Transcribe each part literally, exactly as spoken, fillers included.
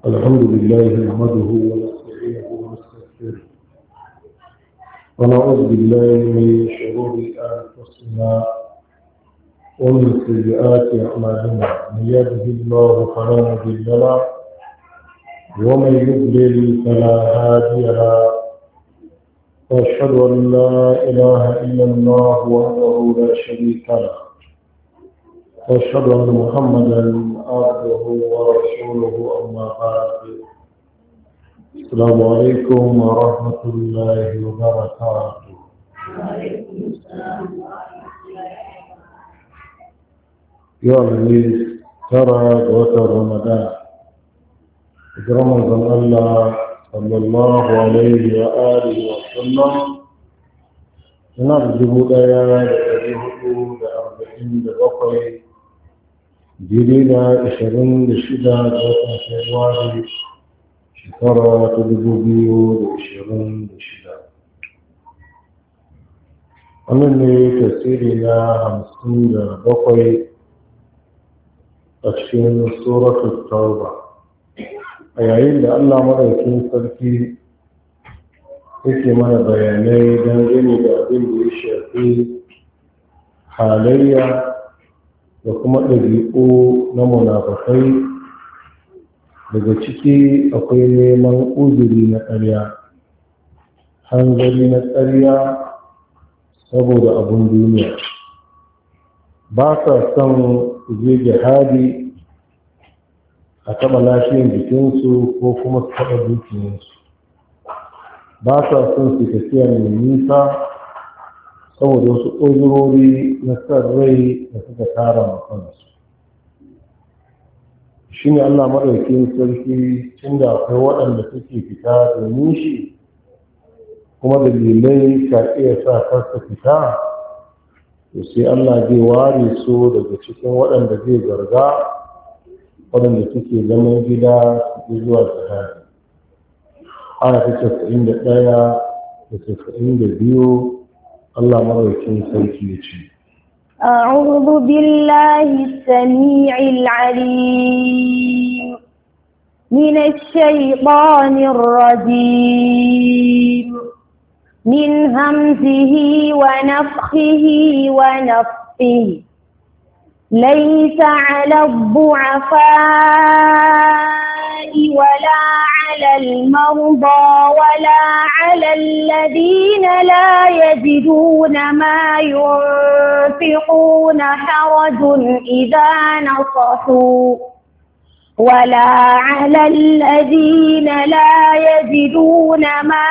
الحمد لله نحمده ونستعينه ونستغفره ونعوذ بالله من شرور أنفسنا ومن سيئات أعمالنا من يهده الله فلا مضل له ومن يضلل فلا هادي له وأشهد أن لا إله إلا الله وحده لا شريك له وأشهد أن محمدا عبده ورسوله أما بعد السلام عليكم ورحمة الله وبركاته. وعليكم السلام ورحمة الله وبركاته. يا الذي ترى وتر رمضان رمضان الله صلى الله عليه وآله وسلم نرجو دايا لحدود أربعين دقيقة جديدة عشرين لشدة دوسة فبراير شكرا تدبوبيو عشرين لشدة أمني تسيرنا خمسين دقيقة أشكين سورة التوبة أيين الله مدركين سلكي yake mana bayanai dangane da abin da ya shafi halayya da kuma ɗabi'u na munafakai. Daga ciki akwai neman uzuri na ƙarya, hanzari na ƙarya saboda abin duniya. Ba sa son je jihadi a taɓa lafiyar jikinsu ko kuma su taɓa dukiyarsu. Ba sa son su tafiya mai nisa saboda wasu uzurori na san rai da suka tara ma kansu. Shi ne Allah maɗaukin sarki tunda akwai waɗanda suke fita domin shi kuma dalilai ka iya sa kansa fita, to sai Allah zai ware su daga cikin waɗanda zai zarga, waɗanda suke zaman gida su zuwa jihadi. Aya ta casa'in da ɗaya da casa'in da biyu Allah maɗaukin sarki ya ce, أعوذ بالله السميع العليم من الشيطان الرجيم من همزه ونفخه ونفثه. ليس على الضعفاء ولا على المرضى ولا على الذين لا يجدون ما ينفقون حرج إذا نصحوا ولا على الذين لا يجدون ما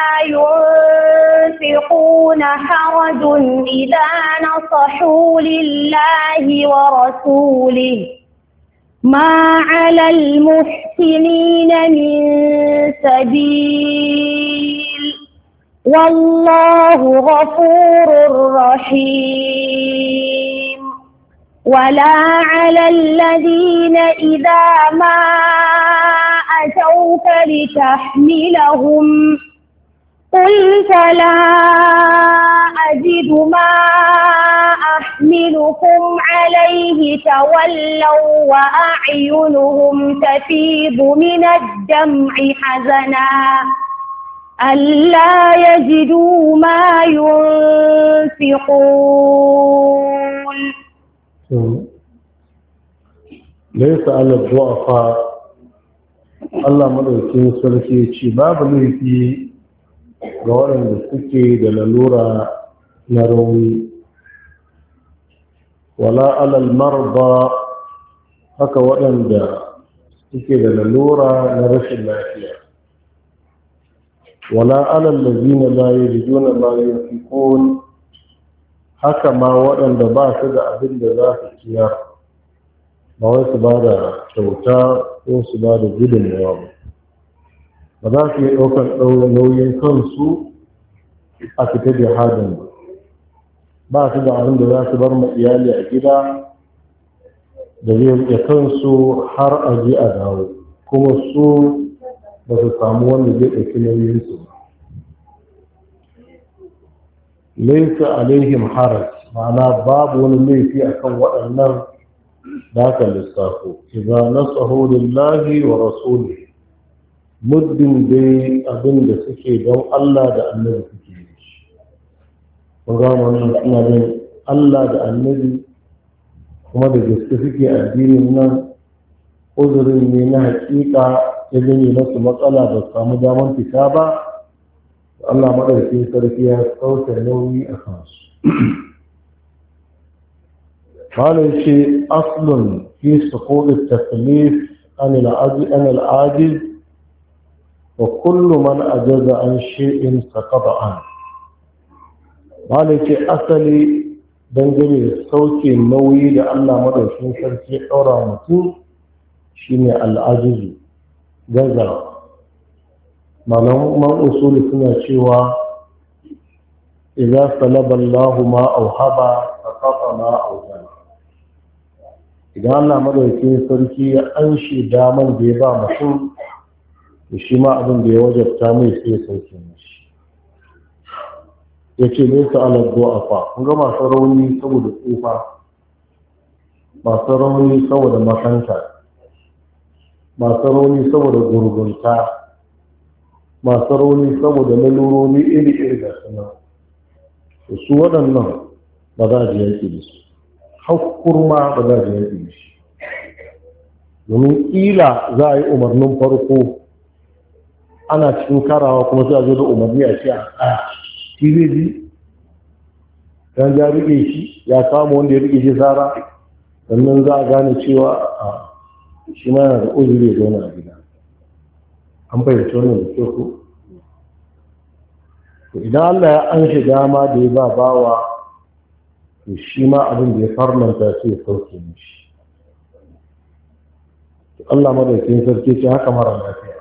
ينفقون حرج إذا نصحوا لله ورسوله ما على المحسنين من سبيل والله غفور رحيم. ولا على الذين إذا ما أتوك لتحملهم قلت لا أجد ما أحملكم عليه تولوا وأعينهم تفيض من الدمع حزنا ألا يجدوا ما ينفقون. ليس على الضعفاء Allah madaukin sarki ce babu laifi ga waɗanda suke da lalura na rauni, wala alal marba haka waɗanda suke da lalura na rashin lafiya, wala alal lazina la yajiduna ma yunfiqun haka ma waɗanda ba su da abin da za su ciyar, ba wai su ba da kyauta ko su ba da gudunmawa ba, ba za su yi ɗaukar nauyin kansu a fita jihadin ba, ba su da abin da za su bar ma iyali a gida da zai rike kansu har a je a dawo, kuma su ba su samu wanda zai ɗauki nauyinsu ba. Laisa alaihim haraj, ma'ana babu wani laifi akan waɗannan da aka lissafo. Idza nasahu lillahi wa rasulihi muddin dai abin da suke don Allah da annabi suke yi mun ga wannan suna bin Allah da annabi kuma da gaske suke addinin nan uzurin ne na hakika ya gani masu matsala ba su samu damar fita ba Allah madaukakin sarki ya sauke nauyi a kansu قال شيء أصل في سقوط التكليف عن العاجز عن العاجز وكل من عجز عن شيء سقط عنه قال شيء أصلي dangane da sauke nauyi da Allah madaukakin sarki ya ɗaura mutum shine al'ajizu gaza malaman usuli suna cewa idza salaba Allahu ma auhaba saqata ma auhaba idan Allah madaukakin sarki ya anshi daman da ya ba mutum to shi ma abin da ya wajabta mai sai ya sauke mishi ya ce nesa ala du'afa kun ga masu rauni saboda tsufa masu rauni saboda makanta masu rauni saboda gurgunta masu rauni saboda lalurori iri-iri da suna da su waɗannan ba za a ji yaki da su hakkurma ba za a ji yaki da shi domin ƙila za a yi umarnin farko ana cikin karawa kuma sai a zo da umarni a ce a tsaya shi zai ji dan ya rike shi ya samu wanda ya rike shi tsara sannan za a gane cewa a shi ma yana da uzuri ya zauna a gida an fahimci wannan da kyau ko to idan Allah ya an shi dama da ya ba bawa to shi ma abin da ya farlanta sai ya sauke mishi to Allah madaukakin sarki ce haka mara lafiya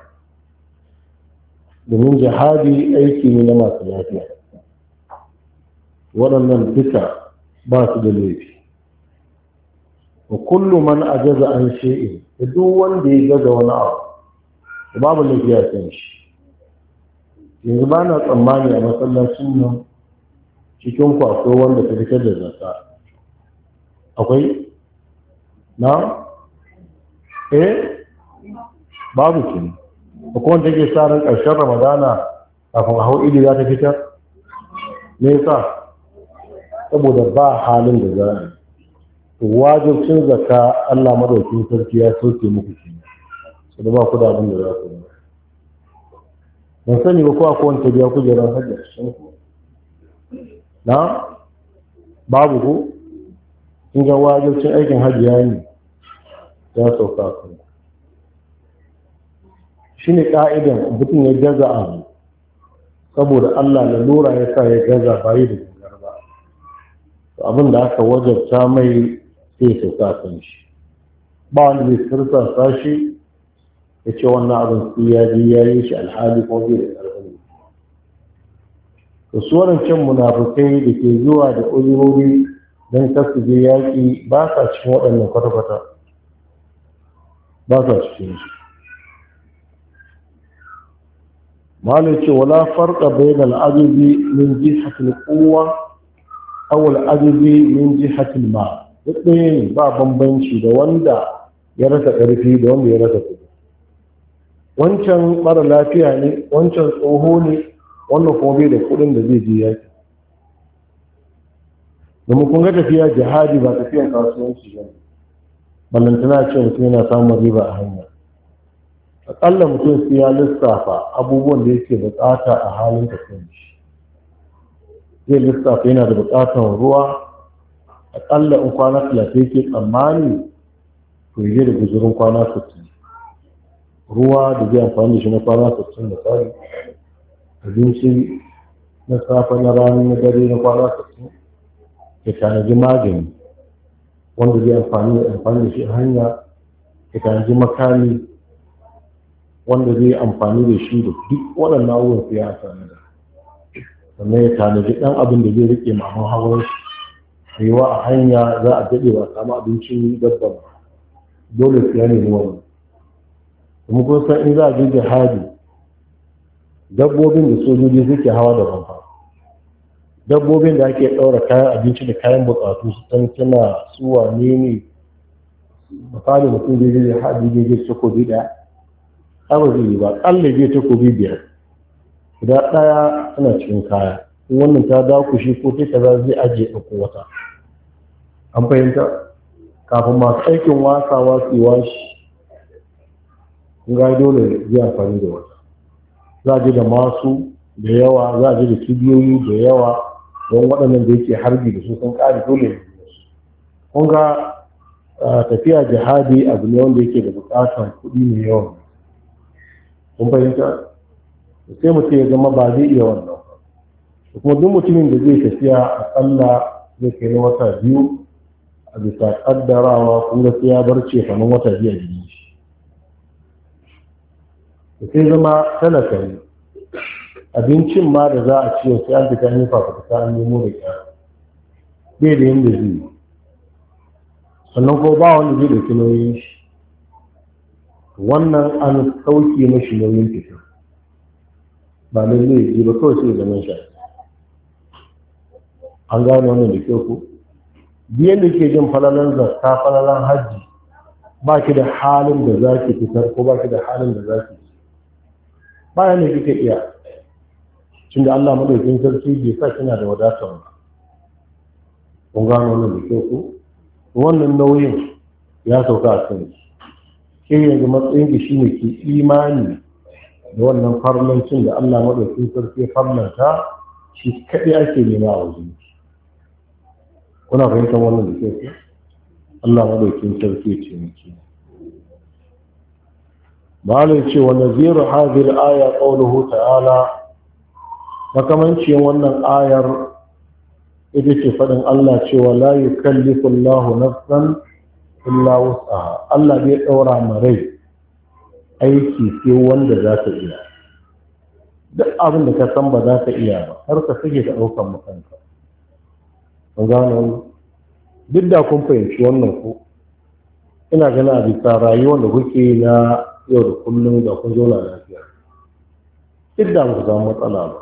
domin jihadi aiki ne na masu lafiya waɗannan duka ba su da laifi wa kullu man ajaza an shay'in da duk wanda ya gaza wani abu babu laifi a kan shi yanzu ba na tsammani a masallacin nan cikin ku akwai wanda ta fitar da zakka akwai na eh babu kin akwai wanda take sa ran ƙarshen ramadana kafin a hau idi za ta fitar me yasa saboda ba halin da za a yi wajibcin zakka Allah madaukakin sarki ya soke muku shi sai da ba ku da abin da za ku yi ban sani ba ko akwai wanda biya kujerar hajji shin ku na babu ko in ga wajibcin aikin hajji ya yi ya sauka ku shine ka'idan mutum ya gaza abu saboda Allah lalura ya sa ya gaza bayi da gangar ba abin da aka wajabta mai sai ya sauka kan shi ba wanda zai sirsa shi ya ce wannan abin su ya ji ya yi shi alhali ko zai da ƙarfi to su wadancan munafukai da ke zuwa da uzurori don kasu je yaƙi ba sa cikin waɗannan kwata-kwata ba sa cikin shi malai ce wala farqa bainal ajizi min jihatil quwwa aw al ajizi min jihatil ma duk ɗaya ne ba bambanci da wanda ya rasa ƙarfi da wanda ya rasa kuɗi wancan mara lafiya ne wancan tsoho ne wannan kuma bai da kuɗin da zai je yaki domin kun ga tafiya jihadi ba tafiyan kasuwanci ba ballantana ce mutum yana samun riba a hanya aƙalla mutum sai ya lissafa abubuwan da yake buƙata a halin tafiyan shi zai lissafa yana da buƙatar ruwa aƙalla in kwana talatin yake tsammani to yi da guzurin kwana sittin ruwa da zai amfani da shi na kwana sittin da tsari abinci na safe na rana na dare na kwana sittin ya tanaji magani wanda zai amfani da amfani da shi a hanya ya tanaji makami wanda zai amfani da shi da duk waɗannan abubuwan su ya amfani da sannan ya tanaji ɗan abin da zai riƙe maman hawan shi yiwa a hanya za a daɗe ba samu abincin dabba ba dole su ya nemi wani kuma kun san in za a je jihadi dabbobin da sojoji suke hawa da banfa dabbobin da ake ɗaura kayan abinci da kayan buƙatu su tantana su wane ne misali mutum zai je jihadi zai je sokoji ɗaya ba zai yi ba ƙalla zai takobi biyar guda ɗaya tana cikin kaya in wannan ta dakushe ko ta kaza zai ajiye ɗauko wata an fahimta kafin masu aikin wasawa su yi washi ga dole zai amfani da wata za a ji da masu da yawa za a ji da kibiyoyi da yawa don waɗannan da yake harbi da su sun ƙari dole ne kun ga tafiya jihadi abu ne wanda yake da buƙatar kuɗi mai yawan kun fahimta sai mutum ya zama ba zai iya wannan ba kuma duk mutumin da zai tafiya a ƙalla zai kai na wata biyu a bisa ƙaddarawa kun ga sai ya bar ce kamar wata biyu a jini shi sai zama talaka ne abincin ma da za a ci sai an fita yi fafutuka an nemo da kyara bai da yadda zai yi sannan ko ba wanda zai ɗauki nauyin shi wannan an sauke mashi nauyin fita ba lallai ji ba kawai sai zaman shi an gane wannan da kyau ko biyan da ke jin falalan zakka falalan hajji ba ki da halin da za ki fitar ko ba ki da halin da za ki bayan da kika iya tunda Allah madaukakin sarki bai sa kina da wadatar ba kun gano wannan da kyau ko wannan nauyin ya sauka a kan ke yanzu matsayin ki shine ki imani da wannan farlancin da Allah madaukakin sarki ya farlanta shi kadai ake nema a wajen kuna fahimtar wannan da kyau ko Allah madaukakin sarki ya ce miki malai ce wa naziru hadhihi al-aya qawluhu ta'ala makamancin wannan ayar ita ce faɗin Allah cewa la yukallifu Allahu nafsan illa wus'aha Allah bai ɗaura ma rai aiki sai wanda za ta iya duk abin da ka san ba za ka iya ba har ka sake ka ɗaukan makanka kun gano duk da kun fahimci wannan ko ina gana a bisa rayuwar da kuke na yau da kullum da kun zauna lafiya duk da ba ku samu matsala ba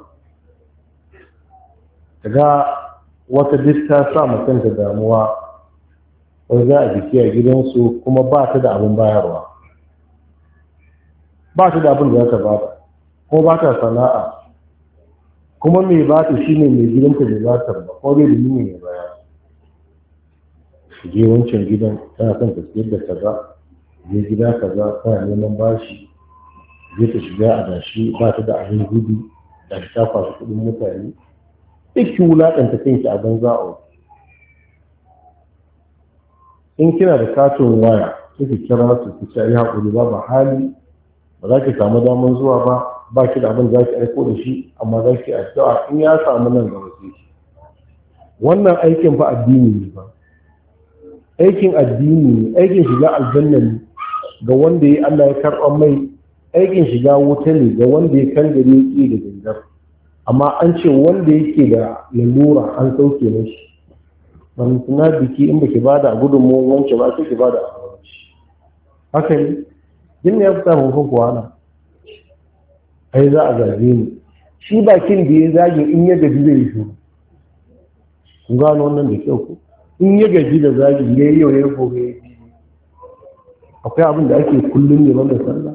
daga wata duk ta sa mutum da damuwa wani za a biki a gidansu kuma ba ta da abin bayarwa ba ta da abin da za ta bata ko ba ta sana'a kuma mai ba ta shi ne mai gidanta da za ta ba ko bai da nini mai baya je wancan gidan tana son ta siyar da kaza je gida kaza tana neman bashi je ta shiga a dashi ba ta da abin gudu da ta kwashi kuɗin mutane duk ki wulaƙanta kanki a banza a in kina da katin waya kike kira su ki ce ai hakuri ba ba hali ba za ki samu daman zuwa ba ba ki da abin za ki aiko da shi amma za ki addu'a in ya samu nan ga wasu wannan aikin fa addini ne ba aikin addini ne aikin shiga aljanna ne ga wanda ya Allah ya karɓa mai aikin shiga wuta ne ga wanda ya kangare ki da gangar amma an ce wanda yake da lalura an sauke mashi ban tuna biki in baki bada gudunmuwan wance ba sai ki bada abinci haka ne din ne ya fita mun kuwa na ai za a zage ni shi bakin da ya zage in ya gaji zai yi shuru kun gano wannan da kyau ko in ya gaji da zage ya yi yau ya gobe ya yi akwai abin da ake kullum ne banda sallah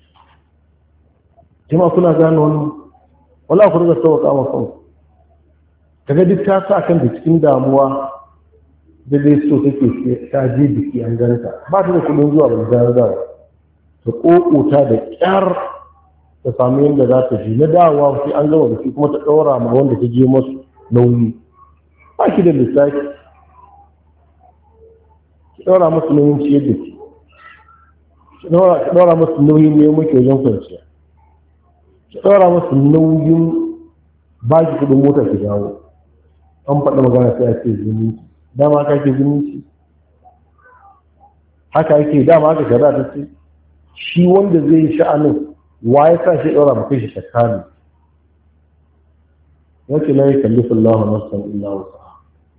jama'a kuna gano wannan wala ku riga sauka ma kanku kaga duk ta sa kan da cikin damuwa da dai so take ta je biki an ganta ba ta da kudin zuwa ba da da ta kokota da kyar ta samu yanda za ta ji na dawowa sai an gama biki kuma ta daura ma wanda ta je masu nauyi ba ki da lissafi ki daura masu nauyin ciyar da ki ki daura masu nauyin ne muke wajen kwanciya ki ɗora masu nauyin ba ki kuɗin mota ki dawo an faɗa magana sai a ce zumunci dama ka ke zumunci haka yake dama haka shari'a ta ce shi wanda zai yi sha'anin wa ya sa shi ɗora mafi shi shakali wace la yukallifu Allahu nafsan illa wus'aha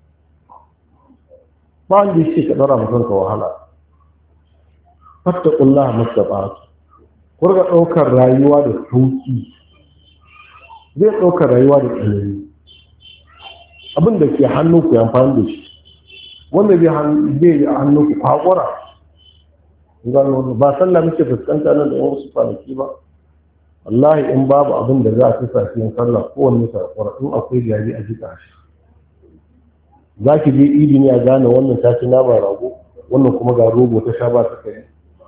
ba wanda ya ce ka ɗora mafi ka wahala fattaqullaha mastata'tu ku riga ɗaukar rayuwa da sauki zai ɗaukar rayuwa da tsanani abin da ke hannu ku amfani da shi wanda zai yi hannu ku kwakwara ba sallah muke fuskanta nan da yan wasu kwanaki ba. Wallahi in babu abin da za a fi safiyan sallah kowanne sarkwara in akwai gari a jika shi. Za ki je idi ne a gane wannan ta ci nama rago wannan kuma ga rogo ta sha ba ta kai.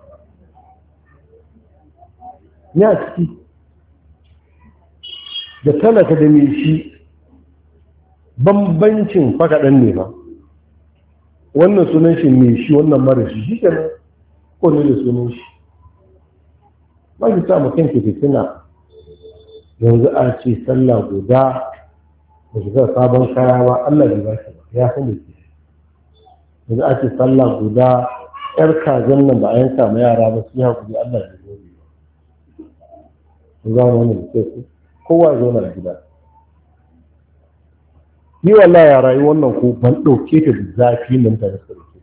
Ni a ciki da talaka da mai shi bambancin fakaɗan ne ba. Wannan sunan shi mai shi wannan mara shi shi kenan ko ne da sunan shi. Ba ki sa mutum ki fitina yanzu a ce sallah guda da shiga sabon kaya ba Allah bai ba shi ba ya san da ke. Yanzu a ce sallah guda yar kazan nan ba a yanka ma yara ba su yi hakuri Allah bai zo ba. Ku zama wani da ke ku kowa zo na gida. Ni wallahi ya rayu wannan ko ban ɗauke ta da zafi nan ta da sarki.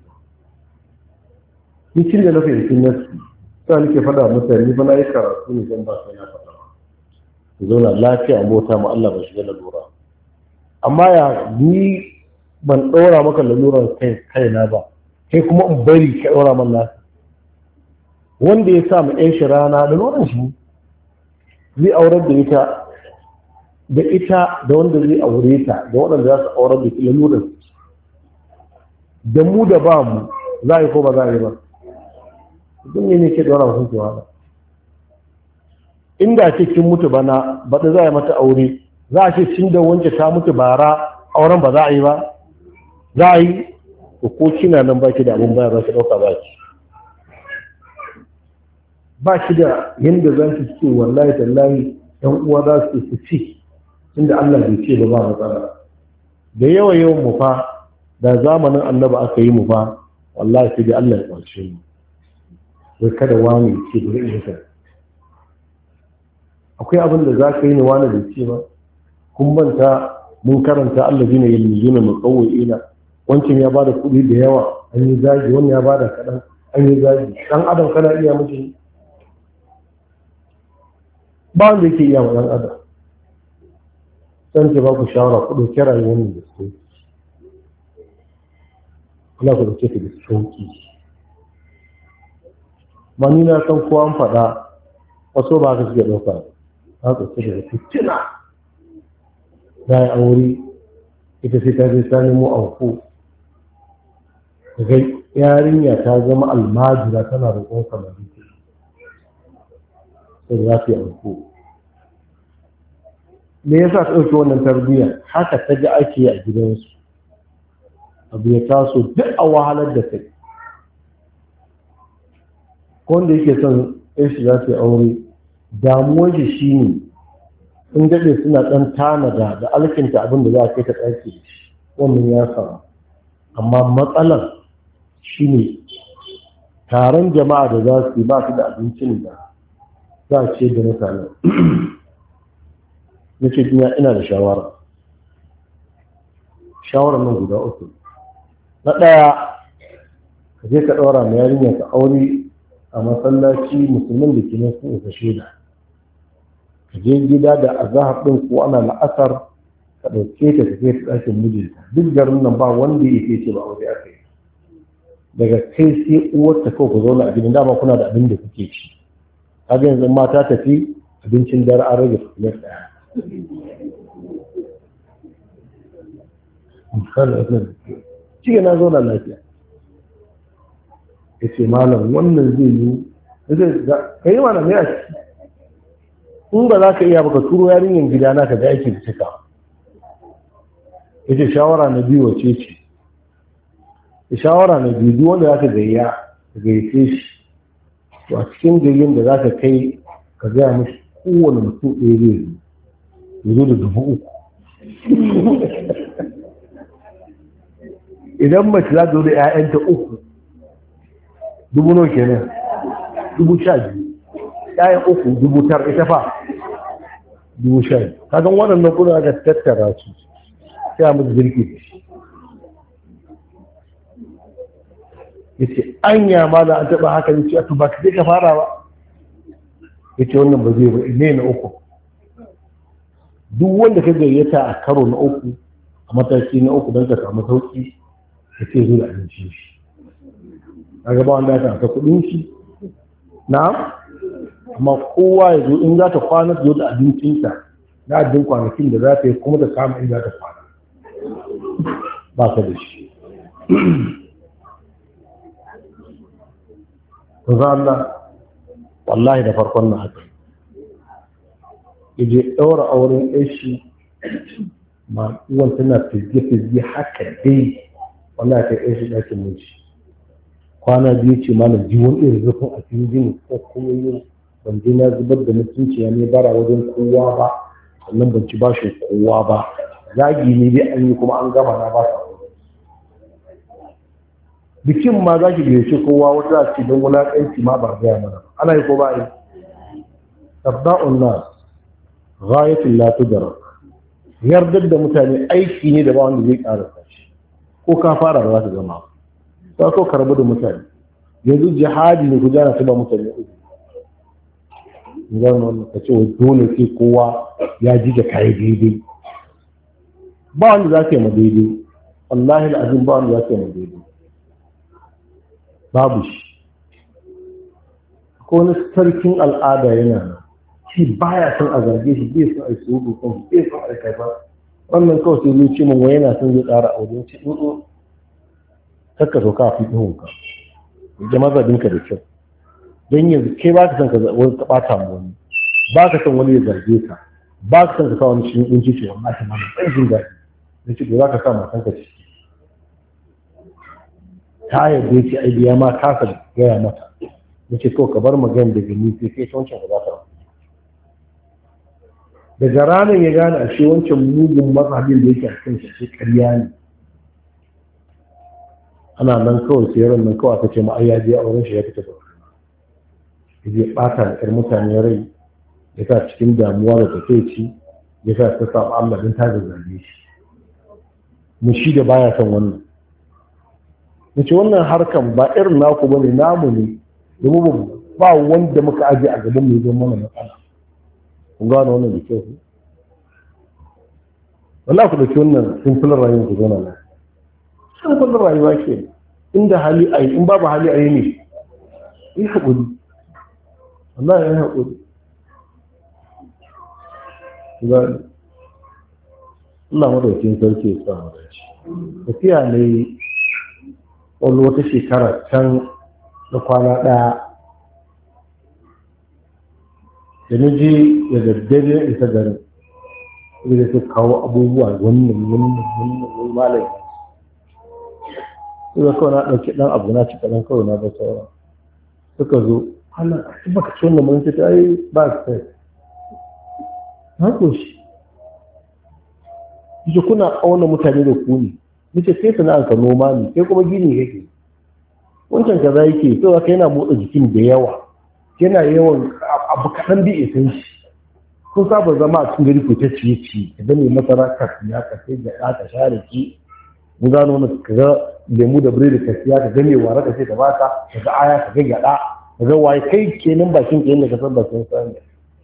Ni cin da na fahimci nasu sai nake faɗa mutane ni fa na yi karatu ne don ba sai na faɗa ba. Ku zauna lafiya mota ma Allah ba shiga lalura. Amma ya ni ban ɗora maka lalurar kai kaina ba kai kuma in bari ka ɗora man nasa. Wanda ya sa mu ƴan shi rana laluran shi zai aurar da ita da ita da wanda zai aure ta da waɗanda za su aurar da ita laluran da mu da ba mu za a yi ko ba za a yi ba. Duk ne ne ke ɗora mutum ke wahala. Inda ce kin mutu bana ba ta za a yi mata aure za a ce cin da wance ta mutu bara auren ba za a yi ba za a yi ko kina nan baki da abin baya za ki ɗauka ba ki ba ki da yadda za ki ce wallahi tallahi ɗan uwa za su su ci inda Allah bai ce ba ba matsala. Da yawa yawan mu fa da zamanin annaba aka yi mu fa wallahi sai dai Allah ya ƙwarshe mu. Wai kada wani ce bari in haka. Akwai abin da za ka yi ne wani bai ce ba. Kun manta mun karanta Allah jina yalmizuna muqawwina wancan ya bada kuɗi da yawa an yi zagi wannan ya bada kaɗan an yi zagi ɗan adam kana iya miji ba wanda yake iya ma ɗan adam. San ce ba ku shawara ku ɗauki rayuwar da su Allah ku ɗauke ta da sauƙi. Ma ni na san kowa an faɗa wasu ba ka suke ɗauka ba ka ɗauke da fitina. Ya yi aure ita sai ta je ta nemo anko daga yarinya ta zama almajira tana roƙon samari sai za su yi anko. Me yasa ta ɗauki wannan tarbiyya haka ta ga ake yi a gidansu abu ya taso duk a wahalar da kai. Ko wanda yake son shi za su yi aure damuwar shi shi ne sun daɗe suna ɗan tanada da alkinta abin da za a kai ta ɗaki da shi wannan ya samu. Amma matsalar shi ne taron jama'a da za su yi ba su da abincin da za a ce da mutane. Na ce duniya ina da shawara shawarar nan guda uku. Na ɗaya ka je ka ɗaura ma yarinya ka aure a masallaci musulmin da ke nan sun isa shaida. Ka je gida da azahar ɗin ko ana la'asar ka ɗauke ta tafiye ta ɗakin mijinta duk garin nan ba wanda ya ce ba aure aka yi. Daga kai sai uwarta kawai ku zauna a gidan dama kuna da abin da kuke ci. Kaga yanzu mata tafi abincin dare an rage tukunyar ɗaya. Cikin na zauna lafiya. Ya ce malam wannan zai yi ka yi mana mai a ciki. In ba za ka iya baka turo yarinyar gida na ka ga aiki da cika. Ya ce shawara na biyu wace ce. Ya shawara na biyu duk wanda za ka gayya ka gayyace shi. To a cikin gayyen da za ka kai ka gaya mashi kowane mutum ɗaya zai zo. Ya zo da dubu uku. Idan mace za ta zo da 'ya'yanta uku dubu nawa kenan dubu sha biyu ƴaƴan uku dubu tar ita fa dubu sha biyu kagan waɗannan kuna ga tattara su sai a musu jirgi. Ya ce anya ma da an taɓa haka ne ce a tuba ka je ka fara ba. Ya ce wannan ba zai ba ne na uku duk wanda ka gayyata a karo na uku a mataki na uku don ka samu sauki ya ce zuwa abinci shi. Kaga ba wanda ya ta kuɗin shi na amma kowa ya zo in za ta kwana zo da abincinta na adin kwanakin da za ta yi kuma da kama in za ta kwana ba ka da shi ku za Allah wallahi da farkon na haka yaje ɗaura auren yashi ma uwan tana fizge-fizge haka dai wallahi ta yashi ɗakin miji kwana biyu ce malam jiwon irin zufin a cikin jini ko kuma yin ban je na zubar da mutunci ya ne bara wajen kowa ba sannan ban ci bashin kowa ba zagi ne dai an yi kuma an gama na ba su bikin ma za ki gayyace kowa wata ce don wulaƙanci ma ba gaya mana ana yi ko ba yi tabda'un nas ghayatul la tudrak yardar da mutane aiki ne da ba wanda zai karasa shi ko ka fara ba za ka gama ba ko karbu da mutane yanzu jihadi ne ku jana ta ba mutane uku zan ka ce dole sai kowa ya ji da kai daidai ba wanda za ka yi ma daidai wallahi al'azim ba wanda za ka yi ma daidai babu shi ko wani sarkin al'ada yana nan shi baya son a zage shi bai son a yi sudu kan bai son a kai ba wannan kawai sai zai ce min wai yana son zai ƙara aure ce in kakka so ka fi ihun ka da mazabinka da kyau don yanzu kai ba ka son ka wani ka ɓata mu wani ba ka son wani ya zarge ka ba ka son ka sa wani shi ɗin ciki wani ake mana ɗan jin daɗi da ce za ka sa matan ka ciki ta yadda ya ce ai biya ma kasa gaya mata ya ce kawai ka bar magana daga ni sai kai ta wancan ka za ta daga ranar ya gane ashe wancan mugun mazhabin da yake a kan shi ƙarya ne ana nan kawai sai ran nan kawai aka ce ma ai ya je auren shi ya fita da ya je ɓata da ƴar mutane rai ya sa cikin damuwa da takeici ya sa ta samu Allah din ta zage shi mu shi da baya son wannan nace wannan harkan ba irin naku bane namu ne domin ba wanda muka aje a gaban mu don mana matsala kun gano wannan da kyau wallahi ku dauki wannan simple rayuwar ku zauna nan simple rayuwa ke inda hali ayi in babu hali ayi ne yi haƙuri wallahi yi haƙuri Allah madaukin sarki ya samu da shi tafiya ne wani wata shekara can da kwana ɗaya da na je da daddare isa garin da su kawo abubuwa wannan wannan wannan wani malami suka kawai na ɗauki ɗan abu na cika ɗan kawai na ba sauran suka zo hana a baka ci wannan mun ta yi ba sai na koshi shi kuna auna mutane da ku ne nace sai sana'ar ka noma ne sai kuma gini kake wancan kaza yake to ka yana motsa jikin da yawa yana yawan abu kaɗan bi isan shi kun saba zama a cikin gari ko ta ciye ciye ka gane masara ka siya ka sai da ka share ki mun gano wani ka ga lemu da biredi ka siya ka gane wara ka sai ka baka ka ga aya ka ga gyaɗa ka ga waye kai kenan bakin ka yadda ka san bakin sani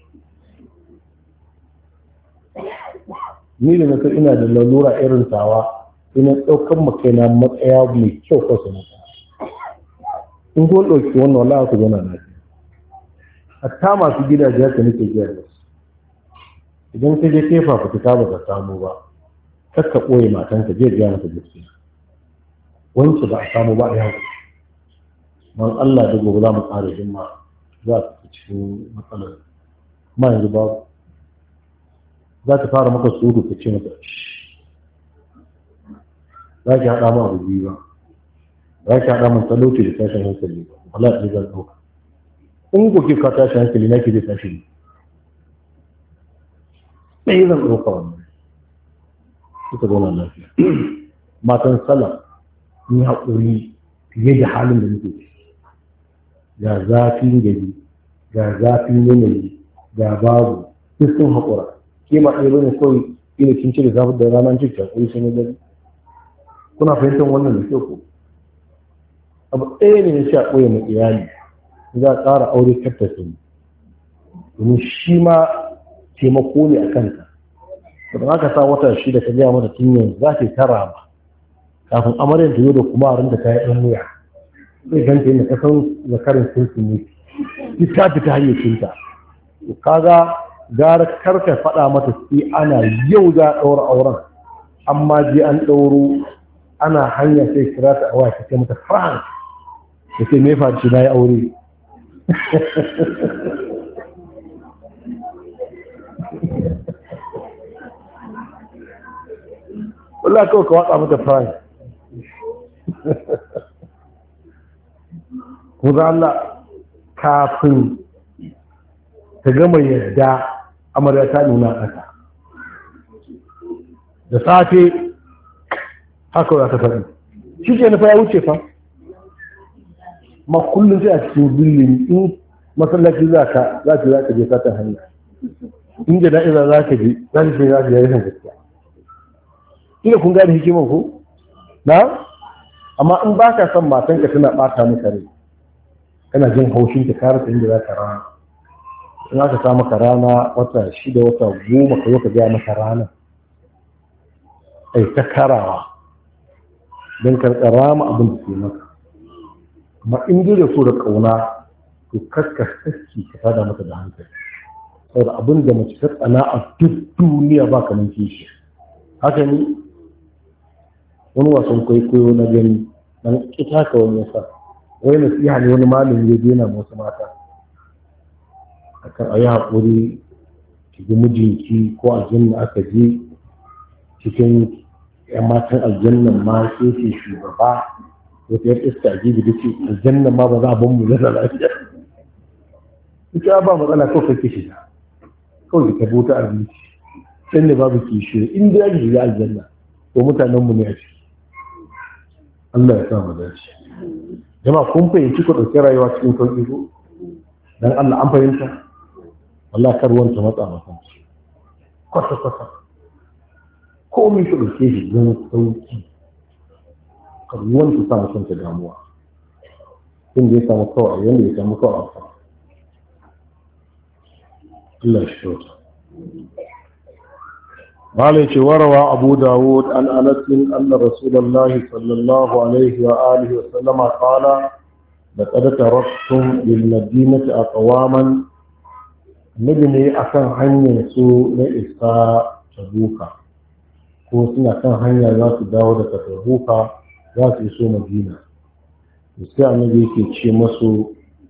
ni da na ina da lalura irin tawa ina ɗaukar makaina matsaya mai kyau kwasa mata in ko ɗauki wannan wala ku zauna na hatta masu gidaje haka nake gaya da su idan ka je kefa fita ba ka samu ba kar ka ɓoye matanka je gaya mata gaskiya wancan ba a samu ba a yau man Allah da gobe za mu ƙara himma za ta fi cikin matsalar ma yanzu babu za ta fara maka surutu ka ce mata za ki haɗa ma abu biyu ba za ki haɗa min talauci da tashin hankali ba wala ɗaya zan ɗauka in ku ke ka tashin hankali na ke zai tashi ne ɗaya zan ɗauka wannan suka zauna lafiya matan sallah ni haƙuri fiye da halin da muke ciki ga zafin gari ga zafin yanayi ga babu duk sun haƙura ke ma ɗaya bane kawai ina kin cire zafin da ranar cikin haƙuri sun yi gari kuna fahimtar wannan da kyau ko abu ɗaya ne ya sha ɓoye mai iyali za a tsara aure katta su domin shi ma taimako ne a kanta idan aka sa wata shi da ka gaya mata tun yanzu za ta yi tara ba kafin amaryar ta yi da kuma a rinda ta yi ɗan wuya zai ganta yana kasan zakarin sun ne ta fita hayyacinta. Kaga gara karka faɗa mata sai ana yau za a ɗaura auren, amma je an ɗauro ana hanya sai kira ta a waya ta ce mata frank da sai mai faru na yi aure. wallah kawai ka watsa mata frank. kuma Allah kafin ta gama yadda amarya ta nuna ƙasa da safe haka za ta faɗi shi ke nufa ya wuce fa. ma kullum sai a cikin zillin in masallaci za ka za ka za ka je satan hanya, in jana'iza za ka je za ka je za ka je rashin gaskiya. ina kun gane hikimar ku na, amma in ba ka son matanka tana ɓata maka rai kana jin haushin ta karasa inda za ka rana, in aka sa maka rana wata shida wata goma ka zo ka gaya maka rana ai ta karawa don karɓar rama abin da ke maka. amma in dai da so da ƙauna to kaska saski ka tada mata da hankali, saboda abin da mace ta tsana a duk duniya ba kamar kishi. haka ne wani wasan kwaikwayo na gani dan ita ka wani yasa wai nasiha ne wani malami ya gina wasu mata akan ayi haƙuri ki ga mijinki ko aljanna aka je cikin yan matan aljannan ma sai ce shugaba wata yar iska a jibi da ce aljannan ma ba za a ban mu zana lafiya. ita ba matsala kawai kake shiga kawai ka bota abinci sai ne babu kishi in da yake shiga aljanna to mutanen mu ne a ciki. Allah ya sa mu dace. jama'a kun fahimci ku ɗauki rayuwa cikin sauƙi ko dan Allah an fahimta. wallahi kar wanta matsa maka kwata kwata komai ku ɗauke shi don sauƙi, kar wanta sa mutum ta damuwa in da ya samu kawai yanda ya samu kawai a Allah shi kyauta. قال وروى أبو داود عن أنس أن رسول الله صلى الله عليه وآله وسلم قال لقد تركتم للمدينة أقواما نبني أكن هنيا سوء لإساء تبوكا كوسنا أكن هنيا ذات داود تبوكا ذات إساء مدينة إساء نبي كي مسو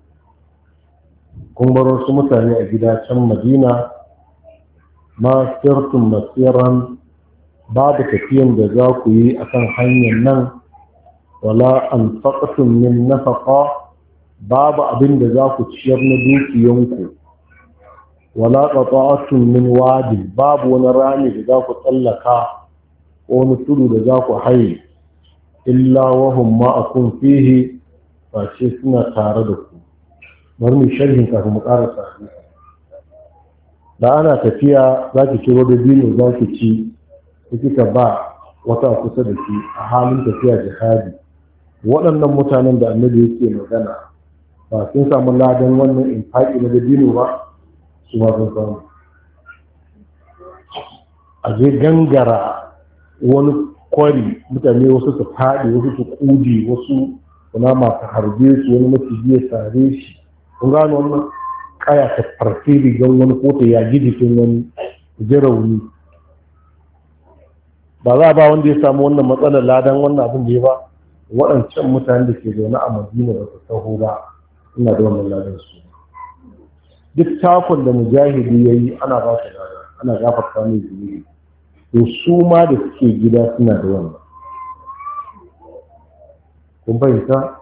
كنبرو سمتاني أجدا كم مدينة ma sirtum masiran babu tafiyan da za ku yi akan hanyar nan, wala an faƙatun min nafaqa babu abin da za ku ciyar na dukiyanku, wala qata'atun min wadi babu wani rami da za ku tsallaka ko wani tudu da za ku haye, illa wahum ma'akum fihi face suna tare da ku. bari mu sharhin kafin mu ƙara sa. da ana tafiya za ki kiro da dino za ki ci da kika ba wata kusa da shi a halin tafiya jihadi. waɗannan mutanen da annabi yake magana ba sun samu ladan wannan infaki na dabino ba, su ma sun samu. a je gangara wani kwari mutane wasu su faɗi wasu su ƙuji wasu kuna masu harbe su wani maciji ya sare shi. kun gano wannan kaya ta farfe rigan wani kota ya ji jikin wani jirauni. ba za a ba wanda ya samu wannan matsalar ladan wannan abin da ya ba waɗancan mutane da ke zaune a madina ba su taho ba suna da wannan ladan su. duk takon da mujahidi ya yi ana ba su lada ana gafarta mai zunubi, to su ma da suke gida suna da wannan. kun fahimta?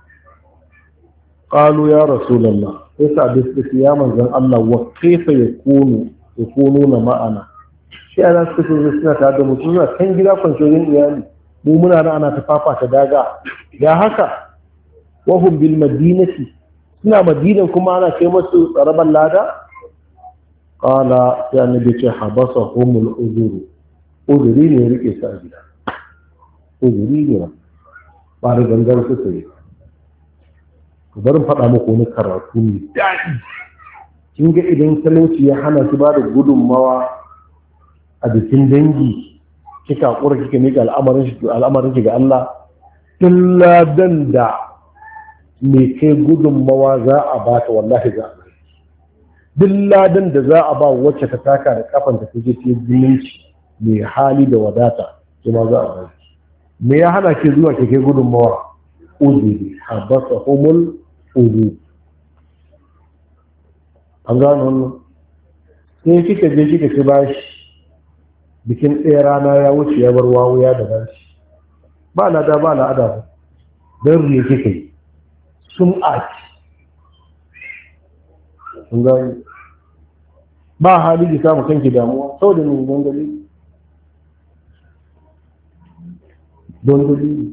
qalu ya rasulullah sai sa da suke ya manzon Allah wa kaifa yakunu yakununa ma'ana shi ana suke suna tare da mu suna kan gida kwanciyar iyali mu muna nan ana ta fafa ta daga ya haka wa hum bil madinati suna madina kuma ana kai musu tsaraban lada. qala ya nabi ce habasahumul uzur uzuri ne rike sa gida uzuri ne ba da gangar su sai barin faɗa muku wani karatu ne daɗi. kin ga idan talauci ya hana ki ba da gudunmawa a bikin dangi kika kura kika miƙa al'amarin shi al'amarin ki ga Allah, ladan da mai kai gudunmawa za a ba ta wallahi za a ba duk ladan da za a ba wacce ta taka da kafanta ta je ta zumunci mai hali da wadata kuma za a ba me ya hana ke zuwa ke kai gudunmawa uzuri habasa humul uzuri an gano wannan sai kika je kika ci bashi bikin ɗaya rana ya wuce ya bar wawuya da bashi ba na da ba na ada ba don riye kika yi sun aki sun gani ba hali ki samu kanki damuwa sau da ne don dalili don dalili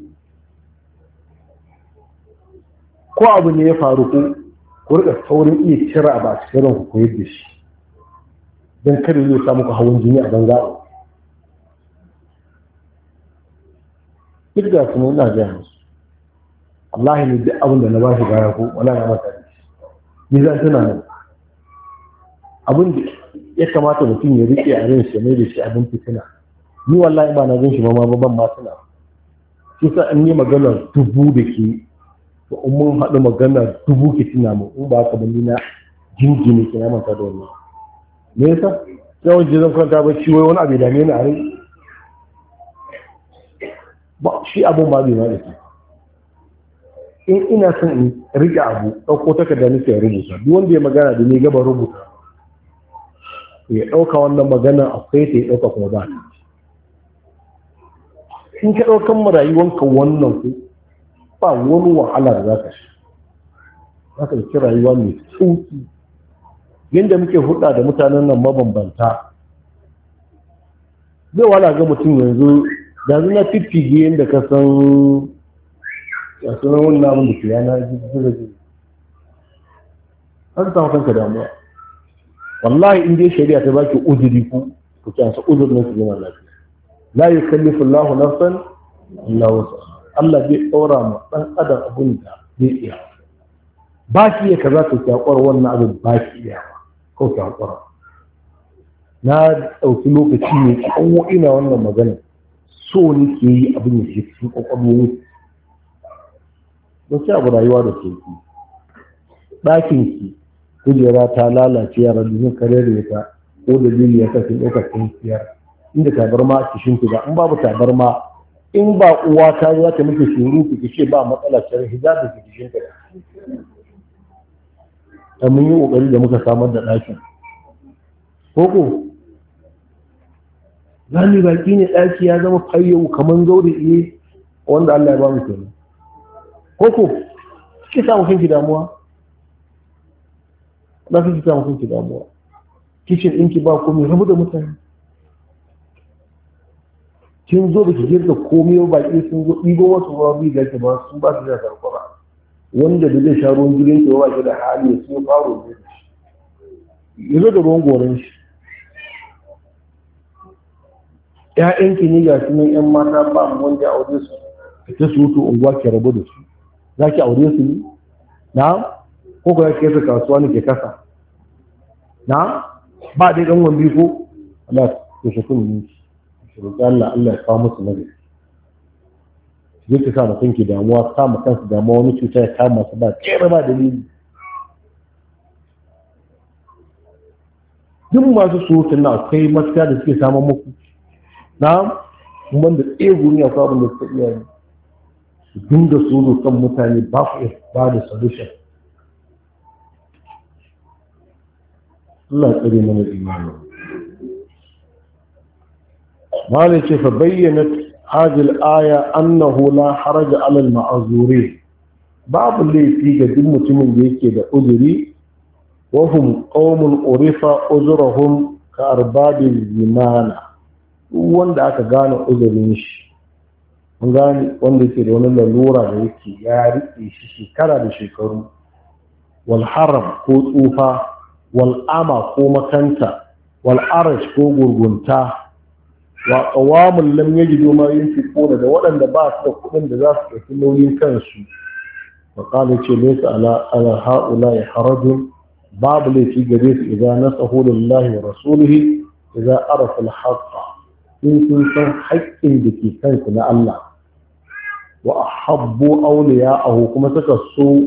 ko abu ne ya faru ko ku rika saurin iya cira a ba cikin ranku ko yadda shi don kada zai samu ku hawan jini a banza duk da su ina gaya musu Allah ne duk abin da na ba shi baya ko wala ya mata da shi ni zan tuna nan abin da ya kamata mutum ya rike a ran shi mai da shi abin fitina ni wallahi ba na gan shi ma ma ban ma tuna shi sa an yi magana dubu da ke to in mun haɗu magana dubu ke tuna mu in ba ka bani na jingine ke na manta da wannan me yasa yawan jizan kwanta ba ciwo wani abu da dame ni a rai ba shi abun ba bai ma da in ina son in rike abu ɗauko takarda nake ya rubuta duk wanda ya magana da ni gaba rubuta ya ɗauka wannan magana akwai ta ya ɗauka kuma ba in ka ɗaukan mu rayuwanka wannan ku ba wani wahala da za ka shi za ka ci rayuwa mai sauki yadda muke hulɗa da mutanen nan mabambanta zai wala ga mutum yanzu da zuna fiffige yadda ka san ya sunan wani namun da ke yana jirgin an samu kanka damuwa wallahi in dai shari'a ta baki uzuri ku ku kyansa uzurin su zama lafiya la yukallifu Allahu nafsan illa wus'aha Allah bai ɗora ma ɗan adam abin da zai iya ba shi ya kaza to kyakwar wannan abin ba shi iya ko kyakwar na ɗauki lokaci ne an ina wannan magana so ni ke yi abin da ke cikin ƙwaƙwalwa don sai abu rayuwa da ke ki ɗakin ki kujera ta lalace yara domin kare da ta ko dalili ya kasance ɗaukar siyar inda tabarma ki shinki ba in babu tabarma in ba uwa ta za ta miki shuru ki ce ba matsala ce hijabi ki shinki da mun yi kokari da muka samar da ɗakin koko zani baki ne ɗaki ya zama fayyau kamar zaure iya wanda Allah ya ba mu kenan koko ki samu kanki damuwa za ki samu kanki damuwa kishin ɗinki ba komai rabu da mutane kin zo da ki girka komai ba ki sun zo ɗigo wasu ruwa bi ga ki ba sun ba su da karkura wanda da zai sha ruwan gidan ki ba ki da hali ya siyo faro ne ya zo da ruwan goron shi ƴaƴanki ne ga su nan ƴan mata ba mu wanda aure su ta su wuto unguwa ki rabu da su za ki aure su ne na ko ko ya ke su kasuwa ne ke kasa na ba dai ɗan wambi ko Allah ya shi kun ne shi roƙi Allah Allah ya kawo musu nagari zai ki sa mutum ki damuwa kama kansu damuwa wani cuta ya kama su ba kera ba dalili duk masu surutun na akwai mafita da suke samun muku na wanda tsaye guri akwai abin da suka iya yi su dinga suru kan mutane ba ku iya ba da solution Allah ya tsare mana imani malai ce fa bayyana hadhihi al-aya annahu la haraja 'ala al-ma'zurin babu laifi ga duk mutumin da yake da uzuri wa hum qaumun urifa uzurahum ka arbabil zimana wanda aka gane uzurin shi mun gane wanda yake da wani lalura da yake ya rike shi shekara da shekaru wal haram ko tsufa wal ama ko makanta wal arash ko gurgunta wa qawamun lam yajidu ma yunfiquna da waɗanda ba su da kuɗin da za su ɗauki nauyin kansu wa qala ce laysa ala ala haula harajun babu laifi gare su idan nasahu lillahi wa rasulihi idan arafa al-haqqa in sun san haƙƙin da ke kansu na Allah wa ahabbu awliya'ahu kuma suka so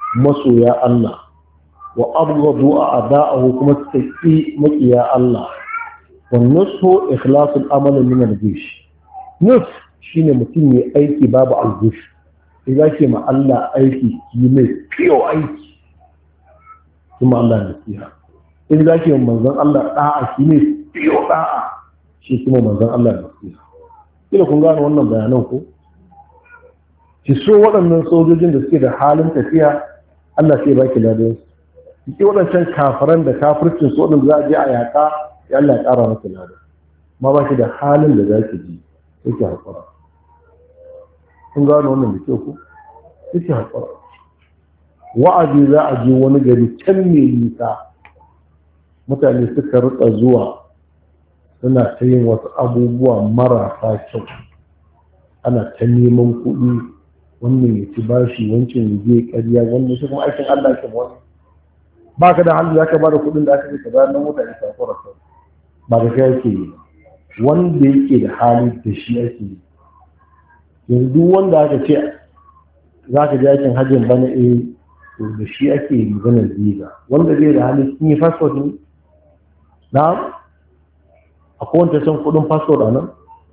masoya Allah wa abghadu a'da'ahu kuma suka ƙi maƙiya Allah wa nusu ikhlasul amal min al-ghish nus shine mutum ya aiki babu al-ghish idan ke ma Allah aiki yi mai fiyo aiki kuma Allah nasiha in za ke manzon Allah da'a shi ne fiyo da'a shi kuma manzon Allah nasiha kila kun gane wannan bayanan ko ki so waɗannan sojojin da suke da halin tafiya Allah sai baki ladan su ki waɗancan kafiran da kafircin su waɗanda za a je a yaƙa ya Allah ya ƙara maka ladan ma ba shi da halin da za ki ji sai ki haƙura kun gano wannan da kyau ko sai ki haƙura wa'azi za a je wani gari can mai nisa mutane suka rika zuwa suna ta yin wasu abubuwa marasa kyau ana ta neman kuɗi wannan ya ci bashi wancan ya je ƙarya wannan shi kuma aikin Allah ke wani ba ka da hali za ka ba da kuɗin da aka ce ka bayar nan mutane ta kwara sau ba ka kai yake yi wanda yake da hali da shi ake yi yanzu duk wanda aka ce za ka je aikin hajjin bana eh to da shi ake yi maganar visa wanda zai da hali sun yi fasfot ne na akwai wanda san kuɗin fasfot a nan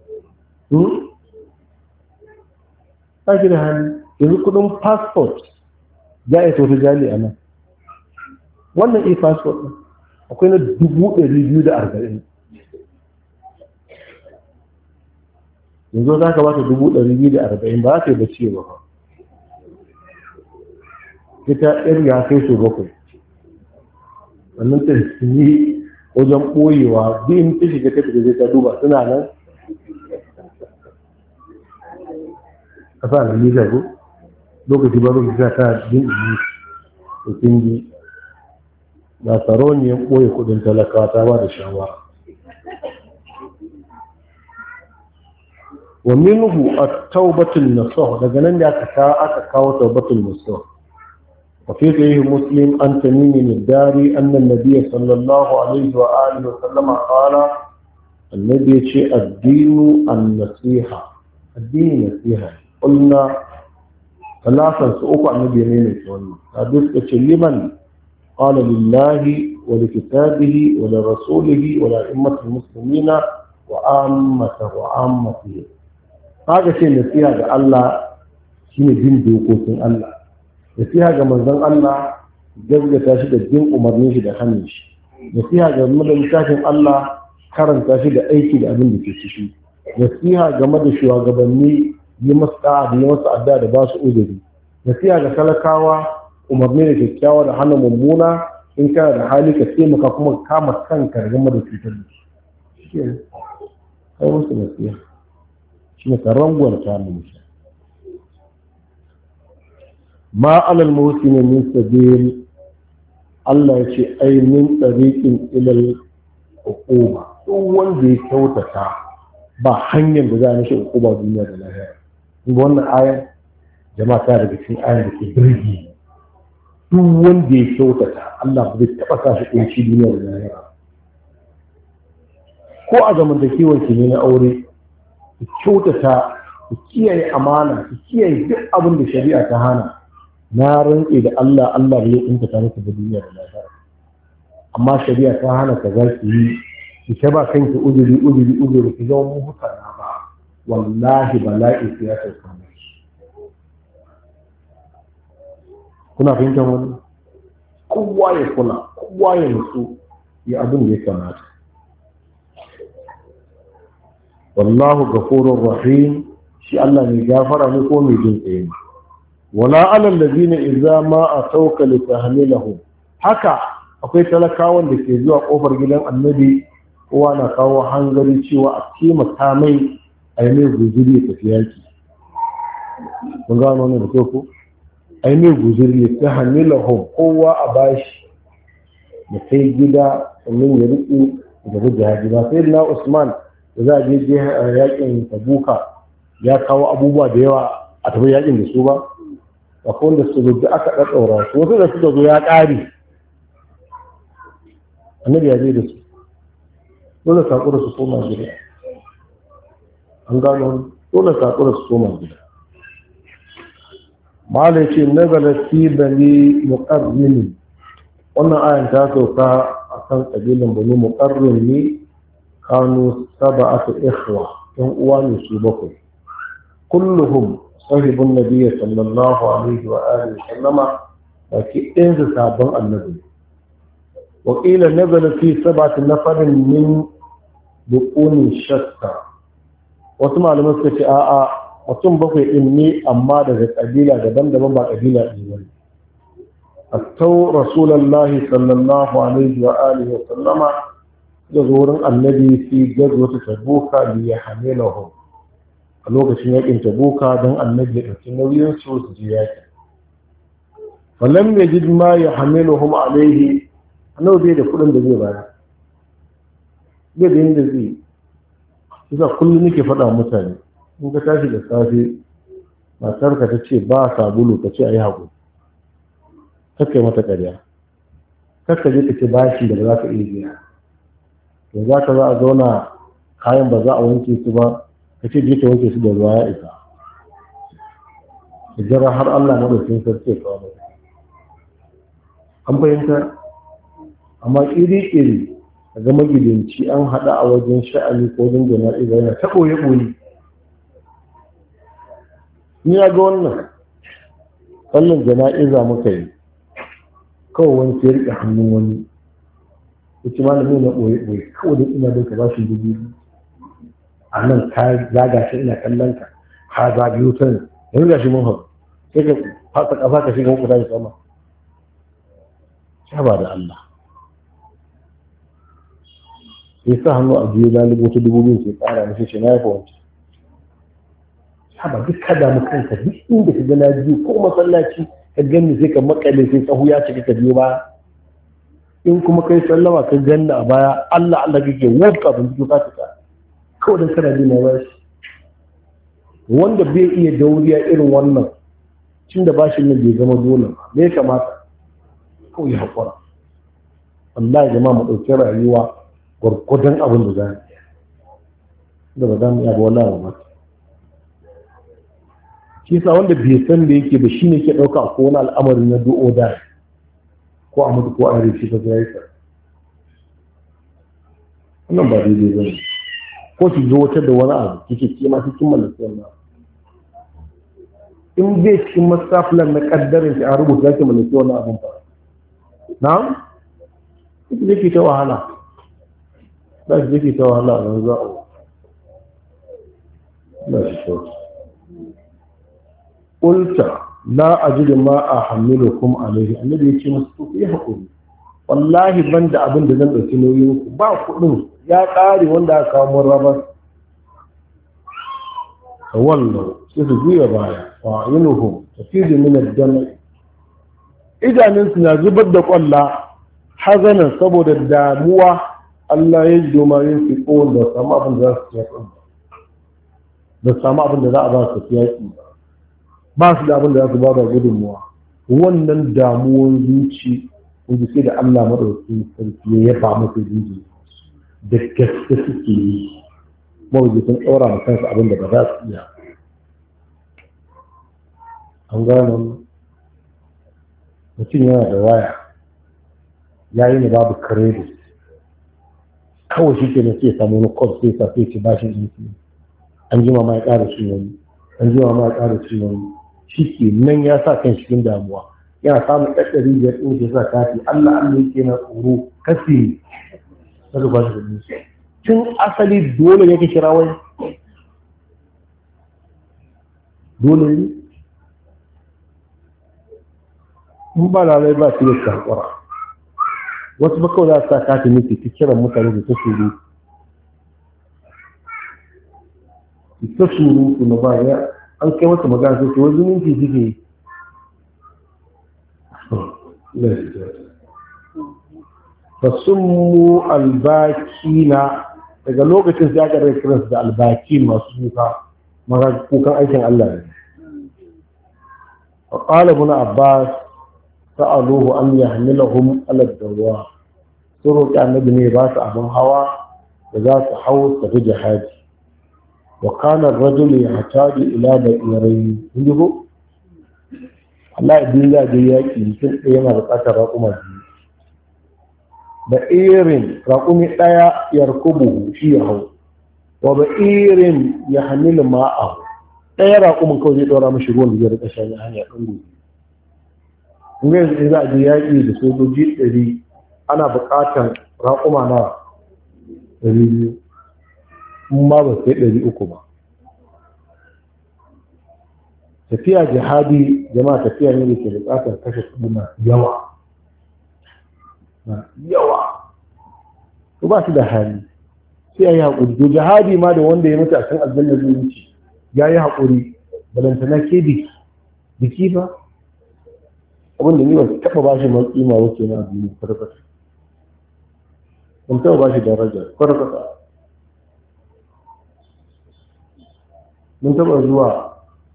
ɗaki da hali yanzu kudin passport ya yi sauta jali a nan wannan e-passport ɗin akwai na dubu ɗari biyu da arba'in yanzu za ka ba ta dubu ɗari biyu da arba'in ba za ta yi bacci ba ita ɗari ya kai su bakwai wannan ta yi wajen ɓoyewa biyun ta shiga ta fita zai ta duba suna nan kasa da nisa ko lokaci ba lokaci ta din ɗin da kingi ba tsaro ne ɓoye kudin talakawa ta ba da shawara wa minhu at-taubatul nasuh daga nan da aka aka kawo taubatul nasuh wa fi sahih muslim an tamim bin dari anna an-nabiy sallallahu alaihi wa alihi wa sallama qala annabi ce ad-dinu an-nasiha ad-dinu nasiha قلنا ثلاثا سأقع النبي يمين الكون حديث لمن قال لله ولكتابه ولرسوله ولأئمة المسلمين وعامته وعامته هذا شيء نسيها الله شيء دين دوقوتين الله نسيها منزل الله جزء تاشد الدين أمرني شد خميش نسيها جمد لساشن الله كرن تاشد أيكي لأبن بكتشي نسيها جمد شوى قبني yi masu da'a da yi masu adda da ba su uzuri nasiha ga talakawa umarni da kyakkyawa da hana mummuna in kana da hali ka taimaka kuma kama kanka game da cutar da shi shi ne kai musu nasiha shi ne ka rangwanta mu musu ma alal muhsinin min sabil Allah ya ce ai min tariqin ilal uquba duk wanda ya kyautata ba hanyar da za a mishi uquba duniya da lahira wannan ayan jama'a ta daga cikin ayan da ke birgi duk wanda ya kyautata Allah ba zai taɓa sa shi kunci duniya da lahira ko a zamantakewar ki ne na aure ki kyautata ki kiyaye amana ki kiyaye duk abin da shari'a ta hana na rantse da Allah Allah bai inta ta miki da duniya da lahira amma shari'a ta hana ka za ki yi ki ta ba kanki uzuri uzuri uzuri ki zama mu hutana ba wallahi bala'i siyasar kamar kuna fahimtar wani kowa ya kula kowa ya nutsu ya abin da ya kamata wallahu ghafurur rahim shi Allah mai gafara ne ko mai jin tsaye wala alal ladina idza ma atawka litahmilahu haka akwai talakawan da ke zuwa kofar gidan annabi kowa na kawo hangari cewa a taimaka mai a yi mai guzuri ya tafi yaki mun gano wannan da ko a yi mai guzuri ya ta hamilahu kowa a bashi da kai gida sannan ya riƙe da gudu haji ba sai na usman da za a je je yakin tabuka ya kawo abubuwa da yawa a tafi yakin da su ba akwai wanda su zo aka ɗaɗɗaura su wasu da suka zo ya ƙare annabi ya je da su dole saƙura su koma gida an gano dole saƙura su koma gida malai ce nazala fi bani muqarrin, wannan ayan ta sauka akan kabilan bani muqarrin ne, kanu sab'atu ikhwa, yan uwa ne su bakwai, kulluhum sahibun nabiyyi sallallahu alaihi wa alihi sallama, baki ɗayan su sabon annabi. wa qila nazala fi sab'ati nafarin min buqunin shatta, wasu malaman suka ce a'a mutum bakwai ɗin ne amma daga ƙabila daban-daban ba ƙabila ɗin wani. attau rasulallahi sallallahu alaihi wa alihi wa sallama da wurin annabi fi gazwata tabuka li yahmilahu, a lokacin yakin tabuka don annabi ya ɗauki nauyin su su je yaki. falam yajid ma yahmiluhum alaihi, annabi bai da kuɗin da zai bayar, bai da yadda zai. Isa kullum nake faɗa mutane, in ka tashi da safe matarka ta ce ba sabulu, ka ce a yi haƙuri, kakkai mata ƙarya, kakka je ka ce bashi da ba za ka iya biya, to za ka za a zauna kayan ba za a wanke su ba, ka ce je ka wanke su da ruwa ya isa, ka jira har Allah madaukakin sarki ya kawo maka. An fahimta? Amma ƙiri-ƙiri a ga magidanci an haɗa a wajen sha'ani ko wajen jana'iza yana ta ɓoye-ɓoye. Ni ya ga wannan kallon jana'iza muka yi, kawai wani sai riƙe hannun wani, ya ce malami na ɓoye-ɓoye, kawai da ina don ka ba shi dubu biyu a nan ka zaga shi ina kallon ka ka zagayo ta ne, yanzu ga shi mun hau sai ka fasa ƙasa ka shiga hukuta da sama. Ya ba da Allah ya sa hannu a biyu zalibo ta dubu biyu sai tsara mashi shi na yafa wancan. Haba duk ka damu kanka, duk inda ka gana biyu ko masallaci ka gani sai ka makale sai tsahu ya cika ka biyo baya. In kuma kai sallama ka ganni a baya, Allah Allah kake wabka bin duk ka tuka kawai dan kana dina ba shi. Wanda bai iya dauriya irin wannan, cin da bashin nan bai zama dole ba, me ya kamata kawai ya haƙura. Wallahi jama'a mu ɗauki rayuwa gwargwadon abin da za mu iya, da ba za mu iya ba wallahi ba. Shi yasa wanda bai san da yake ba shine ke ɗauka ko wani al'amari na du'o da ko a mutu ko a rufe ta zai sa. Wannan ba daidai ba ne. Ko ki zo wata da wani abu kike ce ma cikin mallaki wannan. In bai cikin masafilan na kaddarin ki a rubuta ki mallaki wannan abin ba. Na'am? Kike zai ta wahala. Ba ki zai ta wahala a nan za a ba shi kyau. Ƙulta la ajidu ma a hamilukum alaihi, annabi ya ce musu ku yi haƙuri, wallahi ban da abin da zan ɗauki nauyin ku, ba kuɗin ya ƙare wanda aka kawo mun rabar. Wallahu sai su juya baya wa yinuhum tafidu min ad-dam, idanun su na zubar da ƙwalla hazanan saboda damuwa. Allah ya ji doma yin fi ƙowar da samu abin da za su yaƙi ba, da samu abin da za a ba su yaƙi ba, ba su da abin da za su ba da gudunmuwa. Wannan damuwar zuci wanda sai da Allah maɗauki sarki ya yaba masa zuci da gaske suke yi, mawuzi sun ɗaura ma kansu abin da ba za su iya. An gano mutum yana da waya ya yi ne babu credit, kawai shi ke na sai samu wani kwas sai sa sai ce bashin ɗinki, an jima ma ya ƙara shi wani, an jima ma ya ƙara shi wani, shi ke nan ya sa kan cikin damuwa, yana samun ɗaɗɗari biyar ɗin ke sa kati, Allah Allah yake na tsoro kasi na zuba shi da shi. Tun asali dole ne ka kira wani, dole ne in ba lalai ba su yi karɓura. Wasu ba kawai za su sa kati ne ta kiran mutane da ta shuru ta shuru na ba ya an kai masa magana sai ce wani minti suke fa summu albakina, daga lokacin sai aka rai kiransu da albaki masu kuka, mara kukan aikin Allah ne. wa qala ibn Abbas sa'aluhu an yahmilahum ala ad-dawa, sun roƙi annabi ne ba su abin hawa da za su hau tafi jihadi. وكان الرجل يحتاج إلى بئرين يجب Allah idan za je yaƙi mutum ɗaya yana buƙatar raƙuma biyu da irin raƙumi ɗaya yarkubu shi ya hau wa ba irin ya hamilu ma'ahu ɗaya raƙumin kawai zai ɗora mashi ruwan da zai rika shan hanya ɗan gobe. In ga yanzu za a je yaƙi da sojoji ɗari ana buƙatar raƙuma na ɗari biyu in ma ba sai ɗari uku ba. Tafiya jihadi jama'a tafiya ne da ke buƙatar kashe kuɗi na yawa na yawa to ba shi da hali sai a yi haƙuri. To jihadi ma da wanda ya mutu a kan aljanna zai wuce ya yi haƙuri balantana ke biki biki ba abinda ni ba su taɓa ba shi matsi ma wuce na addini farfasa ban taɓa ba shi daraja farfasa. mun taɓa zuwa